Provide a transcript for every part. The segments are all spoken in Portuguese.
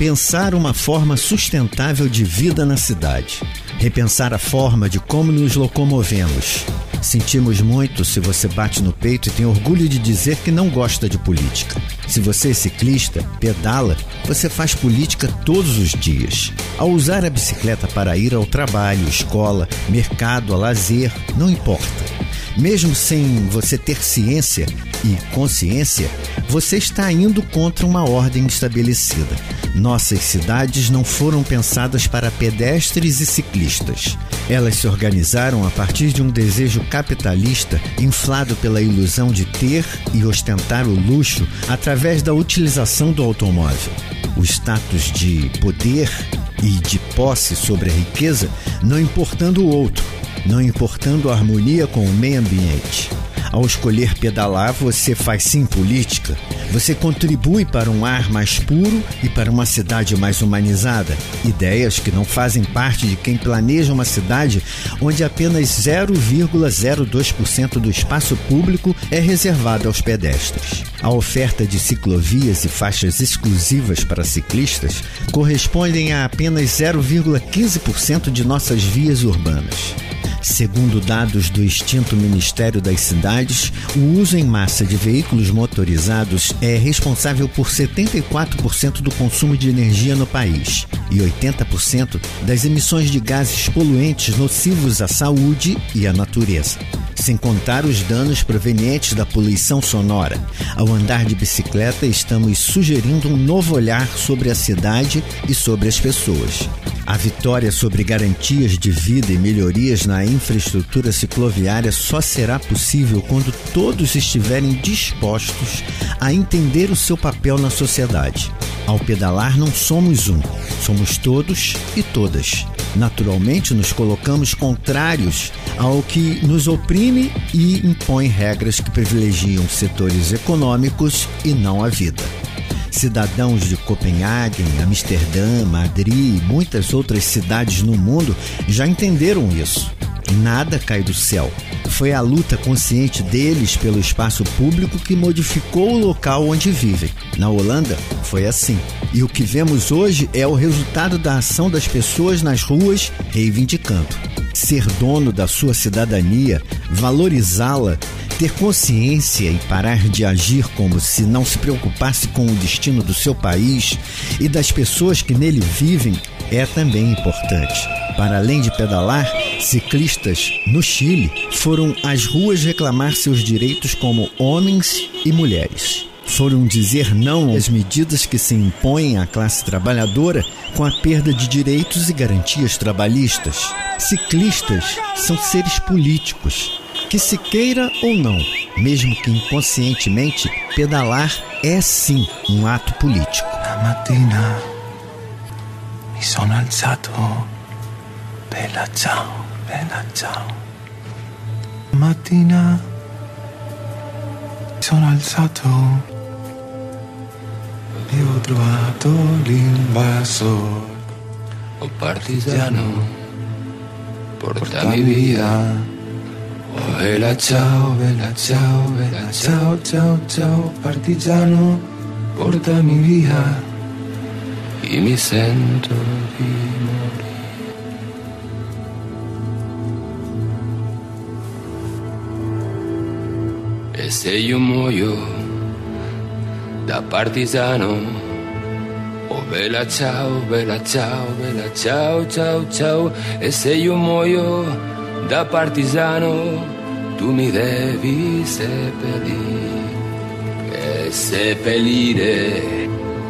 Pensar uma forma sustentável de vida na cidade. Repensar a forma de como nos locomovemos. Sentimos muito se você bate no peito e tem orgulho de dizer que não gosta de política. Se você é ciclista, pedala, você faz política todos os dias. Ao usar a bicicleta para ir ao trabalho, escola, mercado, a lazer, não importa. Mesmo sem você ter ciência e consciência, você está indo contra uma ordem estabelecida. Nossas cidades não foram pensadas para pedestres e ciclistas. Elas se organizaram a partir de um desejo capitalista inflado pela ilusão de ter e ostentar o luxo através da utilização do automóvel. O status de poder e de posse sobre a riqueza, não importando o outro, não importando a harmonia com o meio ambiente. Ao escolher pedalar, você faz sim política. Você contribui para um ar mais puro e para uma cidade mais humanizada. Ideias que não fazem parte de quem planeja uma cidade onde apenas 0,02% do espaço público é reservado aos pedestres. A oferta de ciclovias e faixas exclusivas para ciclistas correspondem a apenas 0,15% de nossas vias urbanas. Segundo dados do extinto Ministério das Cidades, o uso em massa de veículos motorizados é responsável por 74% do consumo de energia no país e 80% das emissões de gases poluentes nocivos à saúde e à natureza. Sem contar os danos provenientes da poluição sonora. Ao andar de bicicleta, estamos sugerindo um novo olhar sobre a cidade e sobre as pessoas. A vitória sobre garantias de vida e melhorias na infraestrutura cicloviária só será possível quando todos estiverem dispostos a entender o seu papel na sociedade. Ao pedalar não somos um, somos todos e todas. Naturalmente nos colocamos contrários ao que nos oprime e impõe regras que privilegiam setores econômicos e não a vida. Cidadãos de Copenhague, Amsterdã, Madrid e muitas outras cidades no mundo já entenderam isso. Nada cai do céu. Foi a luta consciente deles pelo espaço público que modificou o local onde vivem. Na Holanda, foi assim. E o que vemos hoje é o resultado da ação das pessoas nas ruas reivindicando. Ser dono da sua cidadania, valorizá-la, ter consciência e parar de agir como se não se preocupasse com o destino do seu país e das pessoas que nele vivem é também importante. Para além de pedalar, ciclistas no Chile foram às ruas reclamar seus direitos como homens e mulheres. Foram dizer não às medidas que se impõem à classe trabalhadora com a perda de direitos e garantias trabalhistas. Ciclistas são seres políticos, que se queira ou não, mesmo que inconscientemente, pedalar é sim um ato político. La mattina mi sono alzato, bella ciao, bella ciao. La mattina mi sono alzato e ho trovato l'invasor. Oh partigiano, porta mi vida. Oh bella ciao, bella ciao, bella ciao, ciao, ciao, partigiano, porta mi via e mi sento di morire. E se io muoio da partigiano, oh bella ciao, bella ciao, bella ciao, ciao, ciao, e se io muoio da partigiano, tu mi devi seppellire, e seppellire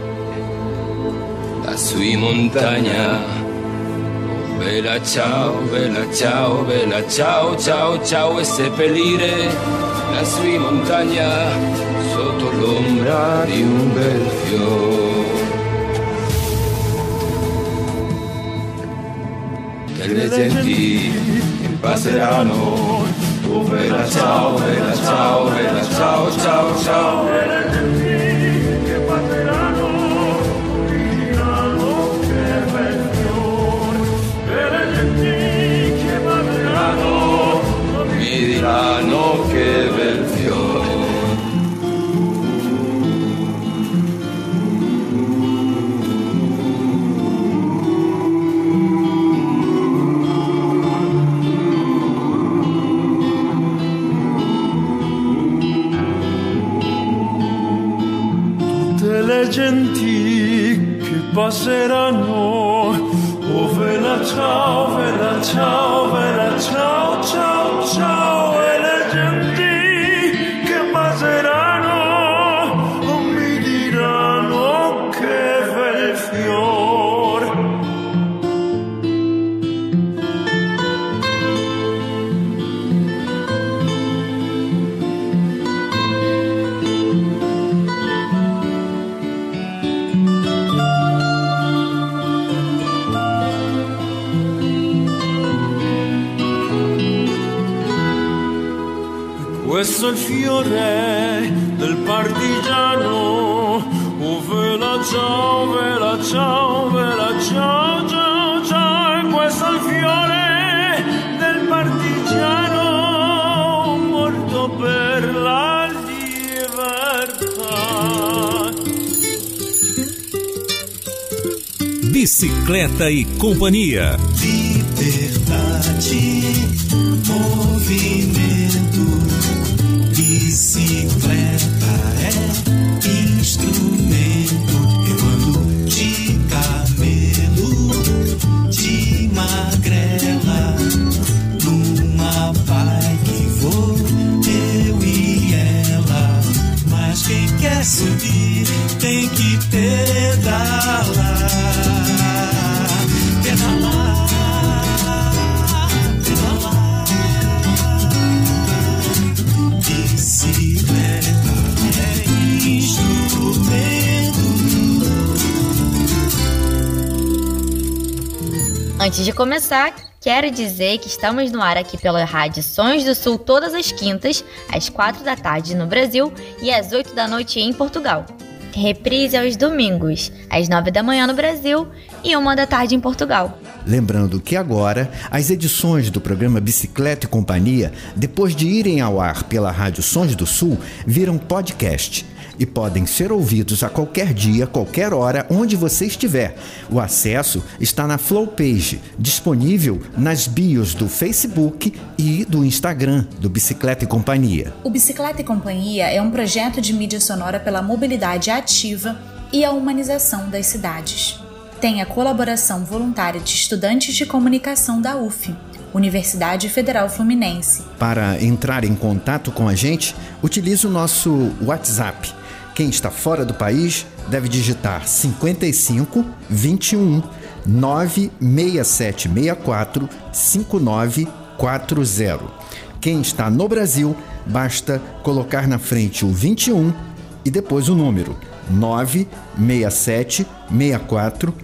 lassù in montagna. Oh bella ciao, bella ciao, bella ciao, ciao, ciao, e seppellire lassù in montagna sotto l'ombra di un bel fiore. Delle genti passeranno, oh bella ciao, bella ciao, bella ciao, ciao, ciao. Delle genti che passeranno, diranno che bel fiore. Delle genti che passeranno, mi diranno che bel fiore. le genti che passeranno. Oh vela ciao, vela ciao, vela ciao, ciao, ciao. E le genti che passeranno non mi diranno che bel fior. Questo è il fiore del partigiano. Oh vela ciao, vela ciao, vela ciao, ciao, ciao. E questo è il fiore del partigiano morto per la libertà. Bicicleta e Companhia. Liberdade, movimento. Bicicleta é instrumento. Eu ando de camelo, de magrela, numa bike vou eu e ela. Mas quem quer subir tem que pedalar, pedalar. Antes de começar, quero dizer que estamos no ar aqui pela Rádio Sons do Sul todas as quintas, às 4 da tarde no Brasil e às 8 da noite em Portugal. Reprise aos domingos, às 9 da manhã no Brasil e 1 da tarde em Portugal. Lembrando que agora, as edições do programa Bicicleta e Companhia, depois de irem ao ar pela Rádio Sons do Sul, viram podcast e podem ser ouvidos a qualquer dia, qualquer hora, onde você estiver. O acesso está na Flow Page, disponível nas bios do Facebook e do Instagram do Bicicleta e Companhia. O Bicicleta e Companhia é um projeto de mídia sonora pela mobilidade ativa e a humanização das cidades. Tem a colaboração voluntária de estudantes de comunicação da UF, Universidade Federal Fluminense. Para entrar em contato com a gente, utilize o nosso WhatsApp. Quem está fora do país deve digitar 55 21 96764 5940. Quem está no Brasil, basta colocar na frente o 21 e depois o número 96764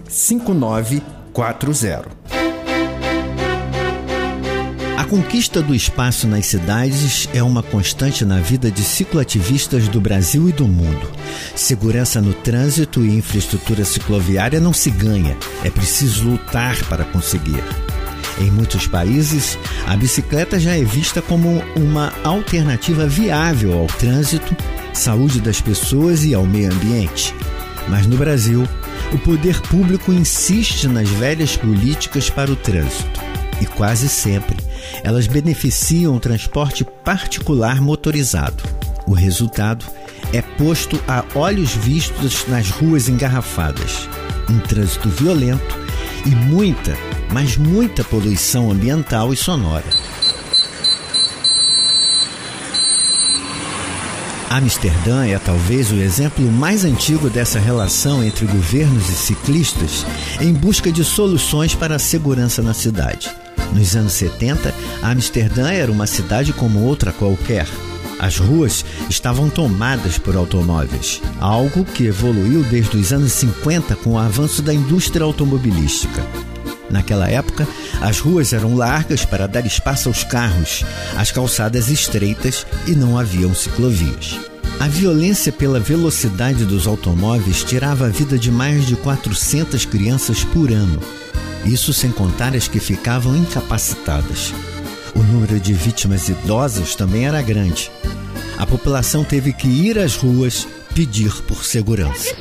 5940. A conquista do espaço nas cidades é uma constante na vida de cicloativistas do Brasil e do mundo. Segurança no trânsito e infraestrutura cicloviária não se ganha, é preciso lutar para conseguir. Em muitos países, a bicicleta já é vista como uma alternativa viável ao trânsito, saúde das pessoas e ao meio ambiente. Mas no Brasil, o poder público insiste nas velhas políticas para o trânsito e quase sempre elas beneficiam o transporte particular motorizado. O resultado é posto a olhos vistos nas ruas engarrafadas. Um trânsito violento e muita, mas muita poluição ambiental e sonora. Amsterdã é talvez o exemplo mais antigo dessa relação entre governos e ciclistas em busca de soluções para a segurança na cidade. Nos anos 70, Amsterdã era uma cidade como outra qualquer. As ruas estavam tomadas por automóveis, algo que evoluiu desde os anos 50 com o avanço da indústria automobilística. Naquela época, as ruas eram largas para dar espaço aos carros, as calçadas estreitas e não haviam ciclovias. A violência pela velocidade dos automóveis tirava a vida de mais de 400 crianças por ano. Isso sem contar as que ficavam incapacitadas. O número de vítimas idosas também era grande. A população teve que ir às ruas pedir por segurança.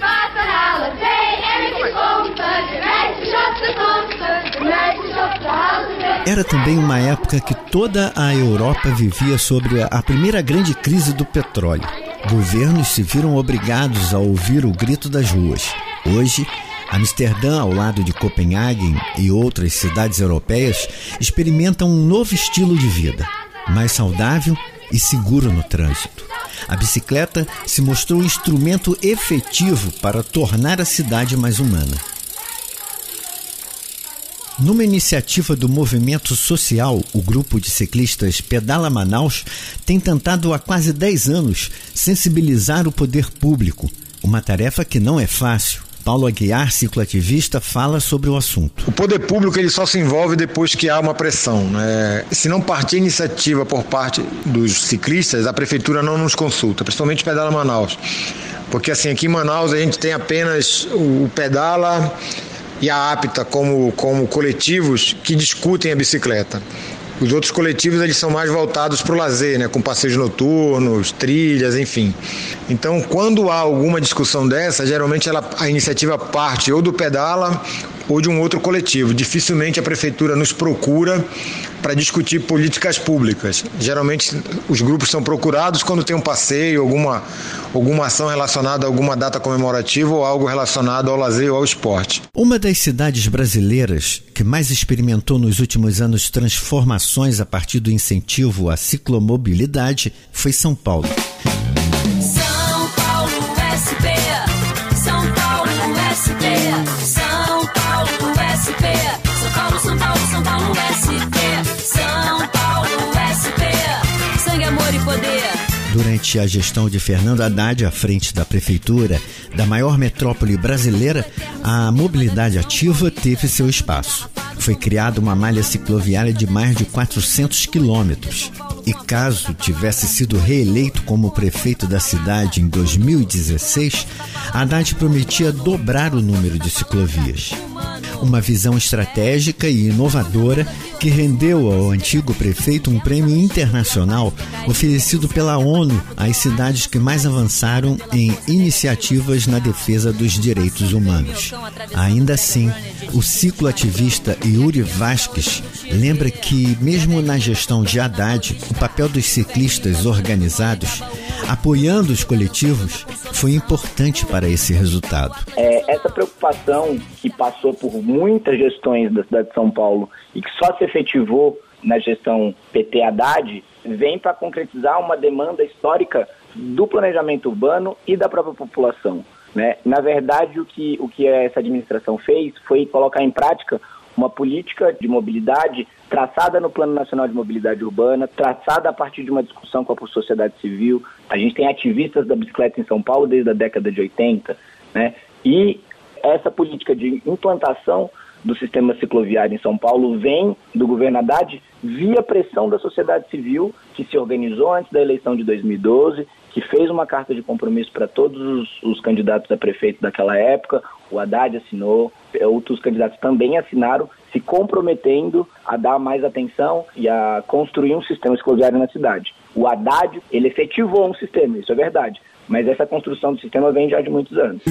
Era também uma época que toda a Europa vivia sobre a primeira grande crise do petróleo. Governos se viram obrigados a ouvir o grito das ruas. Hoje, Amsterdã, ao lado de Copenhague e outras cidades europeias, experimentam um novo estilo de vida, mais saudável e seguro no trânsito. A bicicleta se mostrou um instrumento efetivo para tornar a cidade mais humana. Numa iniciativa do movimento social, o grupo de ciclistas Pedala Manaus tem tentado há quase 10 anos sensibilizar o poder público, uma tarefa que não é fácil. Paulo Aguiar, cicloativista, fala sobre o assunto. O poder público ele só se envolve depois que há uma pressão, né? Se não partir iniciativa por parte dos ciclistas, a prefeitura não nos consulta, principalmente Pedala Manaus. Porque assim, aqui em Manaus a gente tem apenas o Pedala e a Apta como coletivos que discutem a bicicleta. Os outros coletivos eles são mais voltados para o lazer, né? Com passeios noturnos, trilhas, enfim. Então, quando há alguma discussão dessa, geralmente a iniciativa parte ou do Pedala ou de um outro coletivo. Dificilmente a prefeitura nos procura para discutir políticas públicas. Geralmente os grupos são procurados quando tem um passeio, alguma ação relacionada a alguma data comemorativa ou algo relacionado ao lazer ou ao esporte. Uma das cidades brasileiras que mais experimentou nos últimos anos transformações a partir do incentivo à ciclomobilidade foi São Paulo. São Paulo SP, São Paulo SP, São Paulo SP, São Paulo, São Paulo, São Paulo SP, São Paulo SP, sangue, amor e poder. Durante a gestão de Fernando Haddad à frente da prefeitura da maior metrópole brasileira, a mobilidade ativa teve seu espaço. Foi criada uma malha cicloviária de mais de 400 quilômetros. E caso tivesse sido reeleito como prefeito da cidade em 2016, Haddad prometia dobrar o número de ciclovias. Uma visão estratégica e inovadora que rendeu ao antigo prefeito um prêmio internacional oferecido pela ONU às cidades que mais avançaram em iniciativas na defesa dos direitos humanos. Ainda assim, o cicloativista Yuri Vasquez lembra que, mesmo na gestão de Haddad, o papel dos ciclistas organizados, apoiando os coletivos, foi importante para esse resultado. Essa preocupação que passou por muitas gestões da cidade de São Paulo e que só se efetivou na gestão PT Haddad, vem para concretizar uma demanda histórica do planejamento urbano e da própria população, né? Na verdade, o que essa administração fez foi colocar em prática uma política de mobilidade traçada no Plano Nacional de Mobilidade Urbana, traçada a partir de uma discussão com a sociedade civil. A gente tem ativistas da bicicleta em São Paulo desde a década de 80, né? E essa política de implantação do sistema cicloviário em São Paulo vem do governo Haddad via pressão da sociedade civil, que se organizou antes da eleição de 2012, que fez uma carta de compromisso para todos os candidatos a prefeito daquela época. O Haddad assinou, outros candidatos também assinaram, se comprometendo a dar mais atenção e a construir um sistema cicloviário na cidade. O Haddad, ele efetivou um sistema, isso é verdade, mas essa construção do sistema vem já de muitos anos.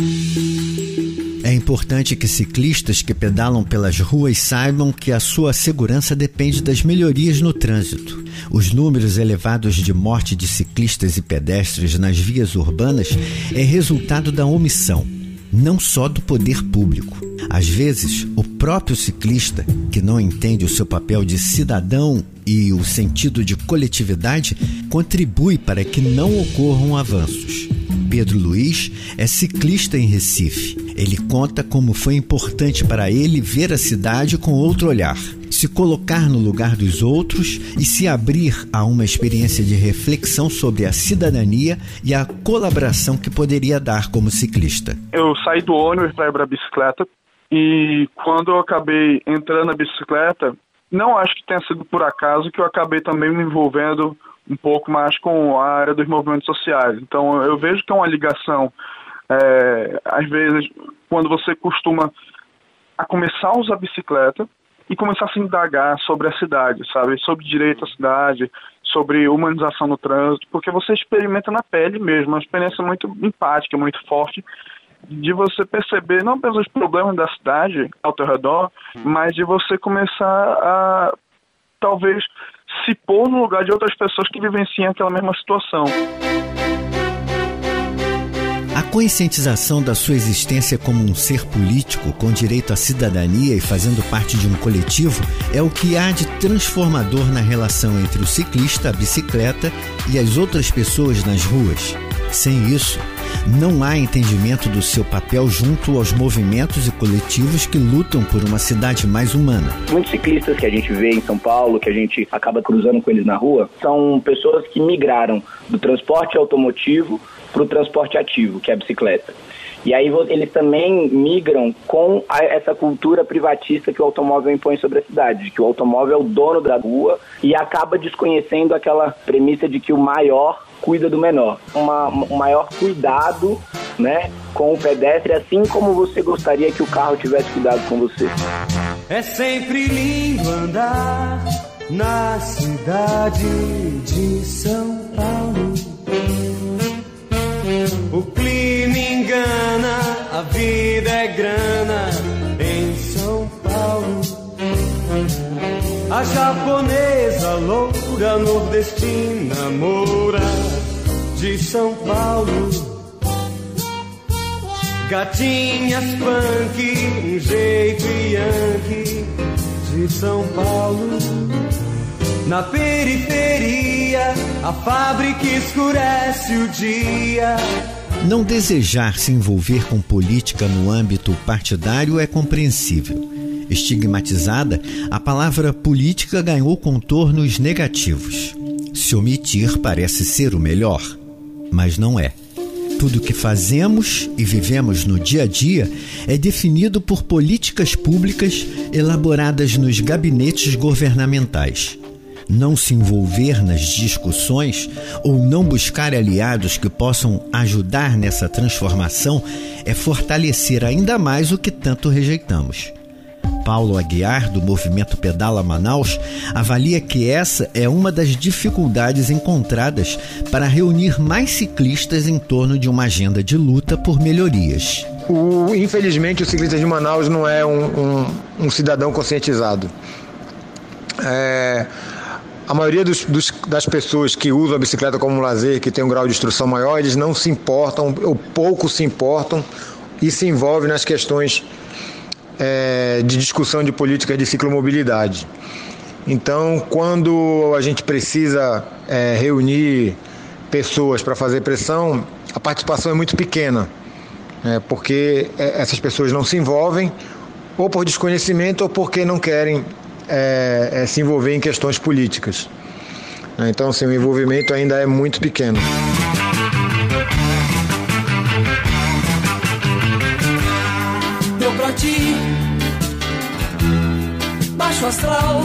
É importante que ciclistas que pedalam pelas ruas saibam que a sua segurança depende das melhorias no trânsito. Os números elevados de morte de ciclistas e pedestres nas vias urbanas é resultado da omissão, não só do poder público. Às vezes, o próprio ciclista, que não entende o seu papel de cidadão e o sentido de coletividade, contribui para que não ocorram avanços. Pedro Luiz é ciclista em Recife. Ele conta como foi importante para ele ver a cidade com outro olhar, se colocar no lugar dos outros e se abrir a uma experiência de reflexão sobre a cidadania e a colaboração que poderia dar como ciclista. Eu saí do ônibus para ir para a bicicleta e quando eu acabei entrando na bicicleta, não acho que tenha sido por acaso que eu acabei também me envolvendo um pouco mais com a área dos movimentos sociais. Então eu vejo que é uma ligação, às vezes, quando você costuma a começar a usar a bicicleta e começar a se indagar sobre a cidade, sabe? Sobre direito à cidade, sobre humanização no trânsito, porque você experimenta na pele mesmo, uma experiência muito empática, muito forte, de você perceber não apenas os problemas da cidade ao teu redor, mas de você começar a, talvez, se pôr no lugar de outras pessoas que vivenciam aquela mesma situação. conscientização da sua existência como um ser político, com direito à cidadania e fazendo parte de um coletivo, é o que há de transformador na relação entre o ciclista, a bicicleta e as outras pessoas nas ruas. Sem isso, não há entendimento do seu papel junto aos movimentos e coletivos que lutam por uma cidade mais humana. Muitos ciclistas que a gente vê em São Paulo, que a gente acaba cruzando com eles na rua, são pessoas que migraram do transporte automotivo para o transporte ativo, que é a bicicleta. E aí eles também migram com essa cultura privatista que o automóvel impõe sobre a cidade, que o automóvel é o dono da rua e acaba desconhecendo aquela premissa de que o maior cuida do menor. Um maior cuidado, né, com o pedestre, assim como você gostaria que o carro tivesse cuidado com você. É sempre lindo andar na cidade de São Paulo. O clima engana, a vida é grana em São Paulo. A japonesa loura nordestina moura de São Paulo. Gatinhas punk, um jeito yankee de São Paulo. Na periferia, a fábrica escurece o dia. Não desejar se envolver com política no âmbito partidário é compreensível. Estigmatizada, a palavra política ganhou contornos negativos. Se omitir parece ser o melhor, mas não é. Tudo o que fazemos e vivemos no dia a dia é definido por políticas públicas elaboradas nos gabinetes governamentais. Não se envolver nas discussões ou não buscar aliados que possam ajudar nessa transformação é fortalecer ainda mais o que tanto rejeitamos. Paulo Aguiar, do movimento Pedala Manaus, avalia que essa é uma das dificuldades encontradas para reunir mais ciclistas em torno de uma agenda de luta por melhorias. Infelizmente, o ciclista de Manaus não é um cidadão conscientizado. A maioria das pessoas que usam a bicicleta como lazer, que tem um grau de instrução maior, eles não se importam, ou pouco se importam, e se envolvem nas questões de discussão de políticas de ciclomobilidade. Então, quando a gente precisa reunir pessoas para fazer pressão, a participação é muito pequena, porque essas pessoas não se envolvem, ou por desconhecimento, ou porque não querem se envolver em questões políticas. Então, assim, o envolvimento ainda é muito pequeno. Deu pra ti, baixo astral,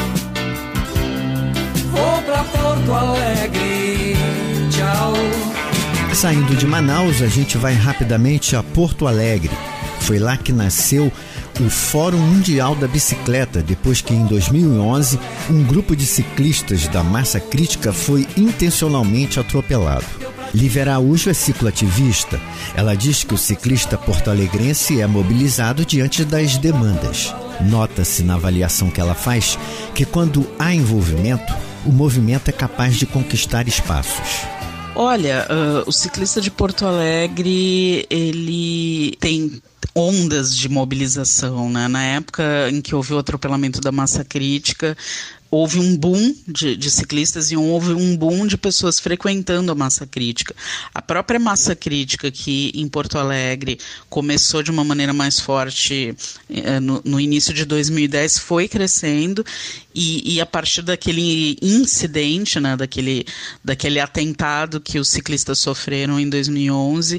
vou pra Porto Alegre, tchau. Saindo de Manaus, a gente vai rapidamente a Porto Alegre. Foi lá que nasceu o Fórum Mundial da Bicicleta, depois que em 2011 um grupo de ciclistas da massa crítica foi intencionalmente atropelado. Lívia Araújo é cicloativista. Ela diz que o ciclista porto-alegrense é mobilizado diante das demandas. Nota-se na avaliação que ela faz que quando há envolvimento, o movimento é capaz de conquistar espaços. Olha, o ciclista de Porto Alegre, ele tem ondas de mobilização, né? Na época em que houve o atropelamento da massa crítica, houve um boom de ciclistas e houve um boom de pessoas frequentando a massa crítica. A própria massa crítica, que em Porto Alegre começou de uma maneira mais forte no início de 2010, foi crescendo e a partir daquele incidente, né, daquele atentado que os ciclistas sofreram em 2011,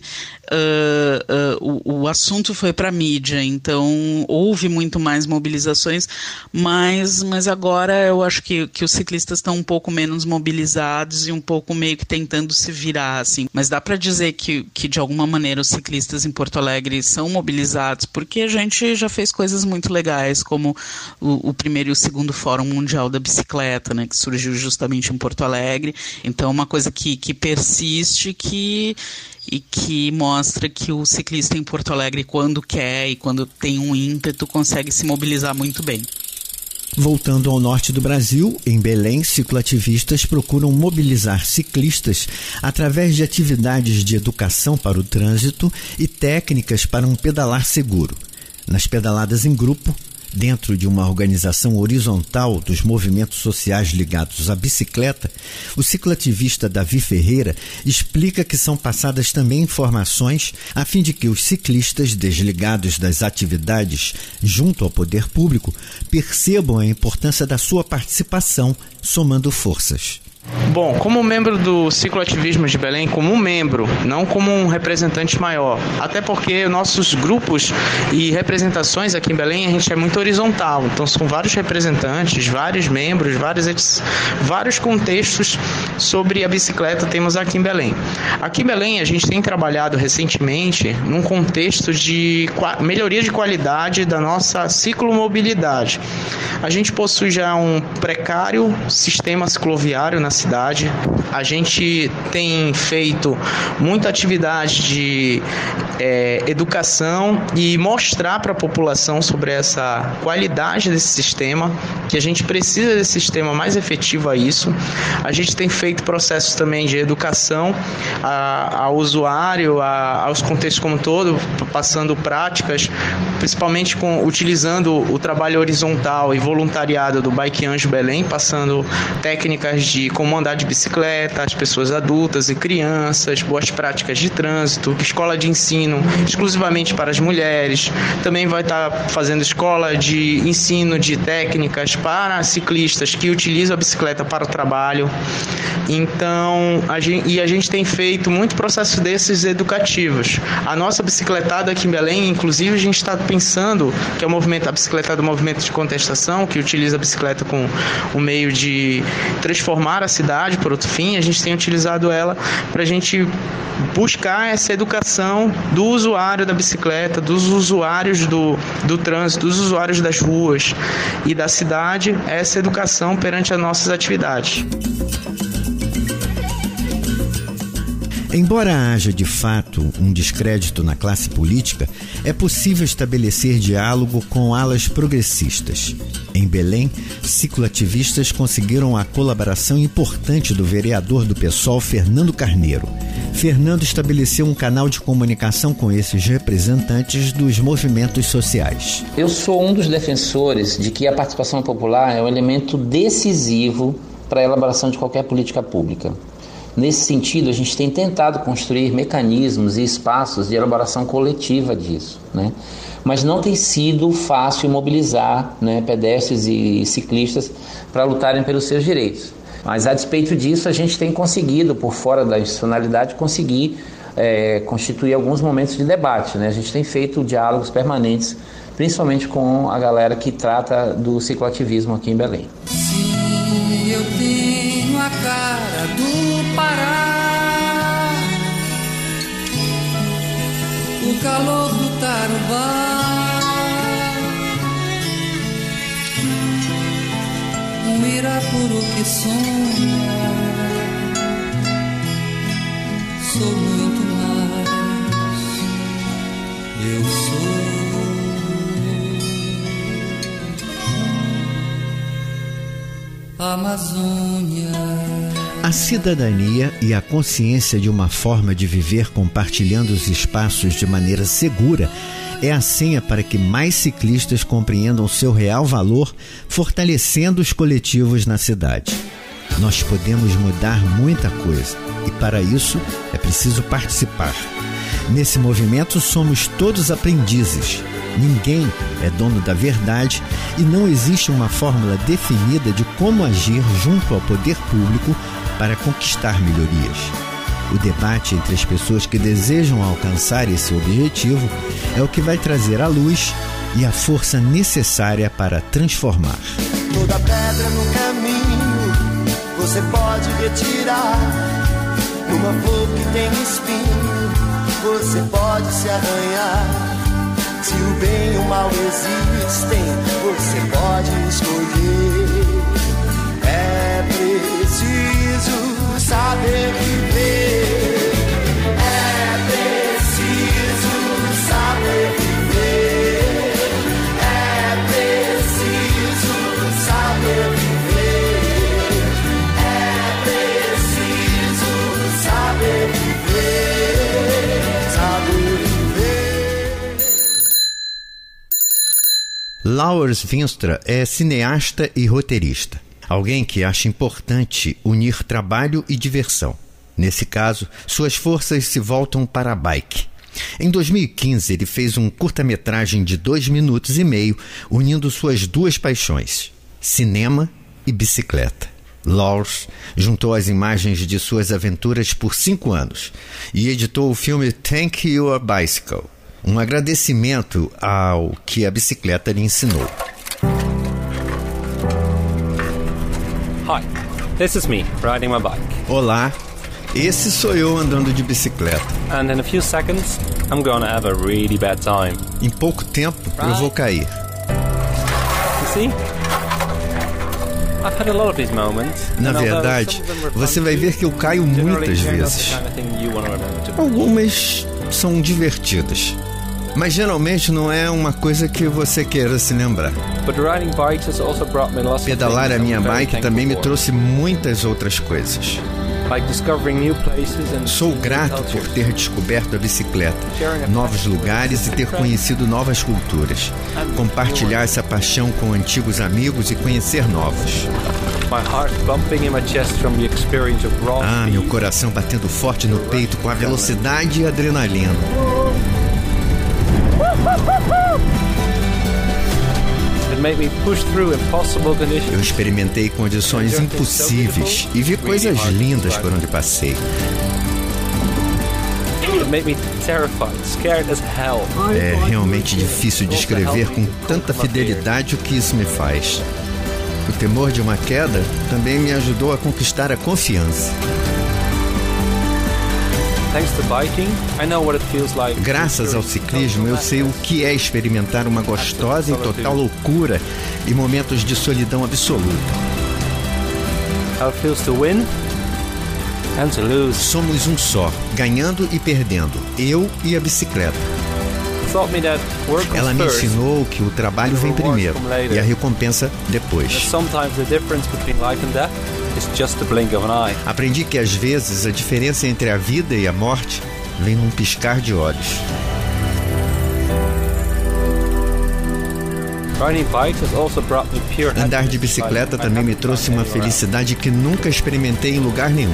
o assunto foi para a mídia, então houve muito mais mobilizações, mas agora eu acho que os ciclistas estão um pouco menos mobilizados e um pouco meio que tentando se virar, assim. Mas dá para dizer que de alguma maneira os ciclistas em Porto Alegre são mobilizados, porque a gente já fez coisas muito legais, como o primeiro e o segundo Fórum Mundial da Bicicleta, né, que surgiu justamente em Porto Alegre. Então, uma coisa que persiste e que mostra que o ciclista em Porto Alegre, quando quer e quando tem um ímpeto, consegue se mobilizar muito bem. Voltando ao norte do Brasil, em Belém, cicloativistas procuram mobilizar ciclistas através de atividades de educação para o trânsito e técnicas para um pedalar seguro. Nas pedaladas em grupo, dentro de uma organização horizontal dos movimentos sociais ligados à bicicleta, o cicloativista Davi Ferreira explica que são passadas também informações a fim de que os ciclistas desligados das atividades junto ao poder público percebam a importância da sua participação, somando forças. Bom, como membro do cicloativismo de Belém, como membro, não como um representante maior, até porque nossos grupos e representações aqui em Belém, a gente é muito horizontal, então são vários representantes, vários membros, vários contextos sobre a bicicleta temos aqui em Belém. Aqui em Belém a gente tem trabalhado recentemente num contexto de melhoria de qualidade da nossa ciclomobilidade. A gente possui já um precário sistema cicloviário na cidade. A gente tem feito muita atividade de educação e mostrar para a população sobre essa qualidade desse sistema, que a gente precisa desse sistema mais efetivo a isso. A gente tem feito processos também de educação ao usuário, aos contextos como um todo, passando práticas, principalmente utilizando o trabalho horizontal e voluntariado do Bike Anjo Belém, passando técnicas de como andar de bicicleta, as pessoas adultas e crianças, boas práticas de trânsito, escola de ensino exclusivamente para as mulheres, também vai estar fazendo escola de ensino de técnicas para ciclistas que utilizam a bicicleta para o trabalho. Então, a gente tem feito muito processo desses educativos. A nossa bicicletada aqui em Belém, inclusive, a gente está pensando que é a bicicletada do movimento de contestação, que utiliza a bicicleta com o meio de transformar a cidade por outro fim. A gente tem utilizado ela para a gente buscar essa educação do usuário da bicicleta, dos usuários do trânsito, dos usuários das ruas e da cidade, essa educação perante as nossas atividades. Embora haja de fato um descrédito na classe política, é possível estabelecer diálogo com alas progressistas. Em Belém, cicloativistas conseguiram a colaboração importante do vereador do PSOL, Fernando Carneiro. Fernando estabeleceu um canal de comunicação com esses representantes dos movimentos sociais. Eu sou um dos defensores de que a participação popular é um elemento decisivo para a elaboração de qualquer política pública. Nesse sentido, a gente tem tentado construir mecanismos e espaços de elaboração coletiva disso, né? Mas não tem sido fácil mobilizar, né, pedestres e ciclistas para lutarem pelos seus direitos. Mas, a despeito disso, a gente tem conseguido, por fora da institucionalidade, constituir alguns momentos de debate, né? A gente tem feito diálogos permanentes, principalmente com a galera que trata do cicloativismo aqui em Belém. Sim, eu tenho a cara do Pará, o calor do Tarubá, um Irapuru que sonha, sou muito mais, eu sou Amazônia. A cidadania e a consciência de uma forma de viver compartilhando os espaços de maneira segura é a senha para que mais ciclistas compreendam seu real valor, fortalecendo os coletivos na cidade. Nós podemos mudar muita coisa e, para isso, é preciso participar. Nesse movimento, somos todos aprendizes. Ninguém é dono da verdade e não existe uma fórmula definida de como agir junto ao poder público para conquistar melhorias. O debate entre as pessoas que desejam alcançar esse objetivo é o que vai trazer a luz e a força necessária para transformar. Toda pedra no caminho você pode retirar. Numa flor que tem espinho você pode se arranhar. Se o bem e o mal existem, você pode escolher. É preciso saber viver. É preciso saber viver. É preciso saber Laurens Vinstra é cineasta e roteirista. Alguém que acha importante unir trabalho e diversão. Nesse caso, suas forças se voltam para a bike. Em 2015, ele fez um curta-metragem de 2 minutos e meio, unindo suas duas paixões, cinema e bicicleta. Laurens juntou as imagens de suas aventuras por 5 anos e editou o filme Thank You a Bicycle, um agradecimento ao que a bicicleta lhe ensinou. Hi, this is me riding my bike. Olá, esse sou eu andando de bicicleta. And in a few seconds, I'm gonna have a really bad time. Em pouco tempo, eu vou cair. You see? I've had a lot of these moments. Na verdade, você vai ver que eu caio muitas vezes. Algumas são divertidas, mas geralmente não é uma coisa que você queira se lembrar. Pedalar a minha bike também me trouxe muitas outras coisas. Sou grato por ter descoberto a bicicleta, novos lugares e ter conhecido novas culturas. Compartilhar essa paixão com antigos amigos e conhecer novos. Ah, meu coração batendo forte no peito com a velocidade e adrenalina. Eu experimentei condições impossíveis e vi coisas lindas por onde passei. É realmente difícil descrever com tanta fidelidade o que isso me faz. O temor de uma queda também me ajudou a conquistar a confiança. Graças ao ciclismo, eu sei o que é experimentar uma gostosa e total loucura e momentos de solidão absoluta. Somos um só, ganhando e perdendo, eu e a bicicleta. Ela me ensinou que o trabalho vem primeiro e a recompensa depois. Aprendi que às vezes a diferença entre a vida e a morte vem num piscar de olhos. Andar de bicicleta também me trouxe uma felicidade que nunca experimentei em lugar nenhum.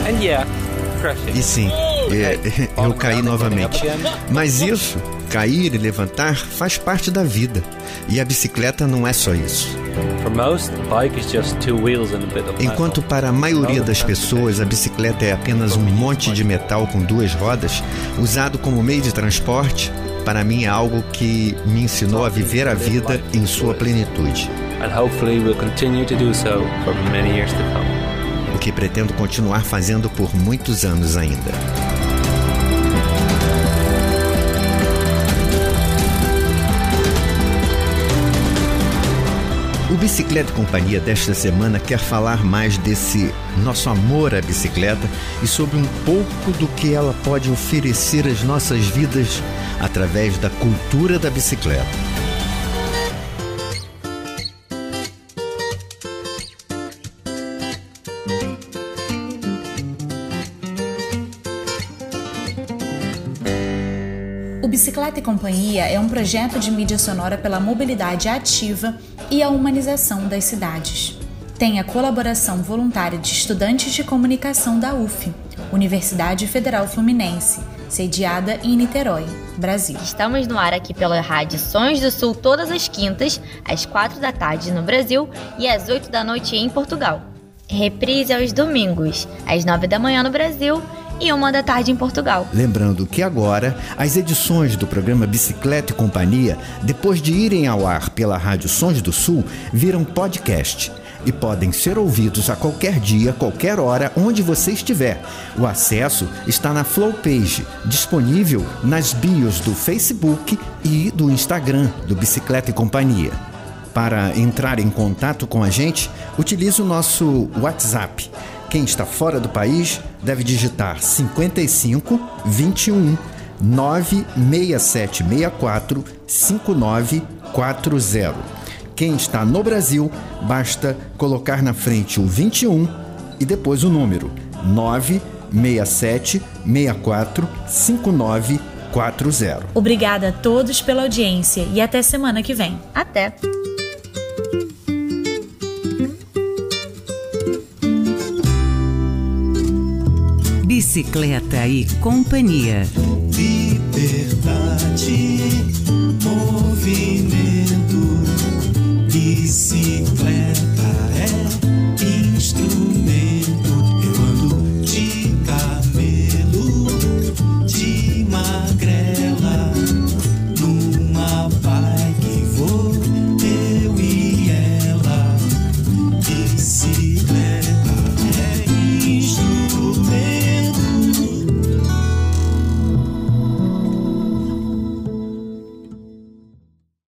E sim, eu caí novamente. Mas isso, cair e levantar, faz parte da vida. E a bicicleta não é só isso. Enquanto para a maioria das pessoas a bicicleta é apenas um monte de metal com 2 rodas, usado como meio de transporte, para mim é algo que me ensinou a viver a vida em sua plenitude. O que pretendo continuar fazendo por muitos anos ainda. O Bicicleta e Companhia desta semana quer falar mais desse nosso amor à bicicleta e sobre um pouco do que ela pode oferecer às nossas vidas através da cultura da bicicleta. O Bicicleta e Companhia é um projeto de mídia sonora pela mobilidade ativa e a humanização das cidades. Tem a colaboração voluntária de estudantes de comunicação da UF, Universidade Federal Fluminense, sediada em Niterói, Brasil. Estamos no ar aqui pela Rádio Sons do Sul todas as quintas, às 4 da tarde no Brasil e às 8 da noite em Portugal. Reprise aos domingos, às 9 da manhã no Brasil e 1 da tarde em Portugal. Lembrando que agora, as edições do programa Bicicleta e Companhia, depois de irem ao ar pela Rádio Sons do Sul, viram podcast e podem ser ouvidos a qualquer dia, qualquer hora, onde você estiver. O acesso está na Flow Page, disponível nas bios do Facebook e do Instagram do Bicicleta e Companhia. Para entrar em contato com a gente, utilize o nosso WhatsApp. Quem está fora do país deve digitar 55 21 96764 5940. Quem está no Brasil, basta colocar na frente o 21 e depois o número 96764 5940. 40. Obrigada a todos pela audiência e até semana que vem. Até! Bicicleta e Companhia. Liberdade.